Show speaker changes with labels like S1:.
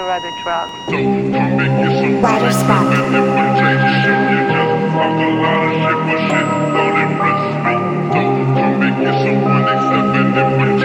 S1: or other drugs.
S2: Don't come and get some
S3: Rider
S2: money,
S3: spot.
S2: stepping in my chain, shoot you just talk a lot of shit, but shit don't impress me. Don't come and get some money, stepping in my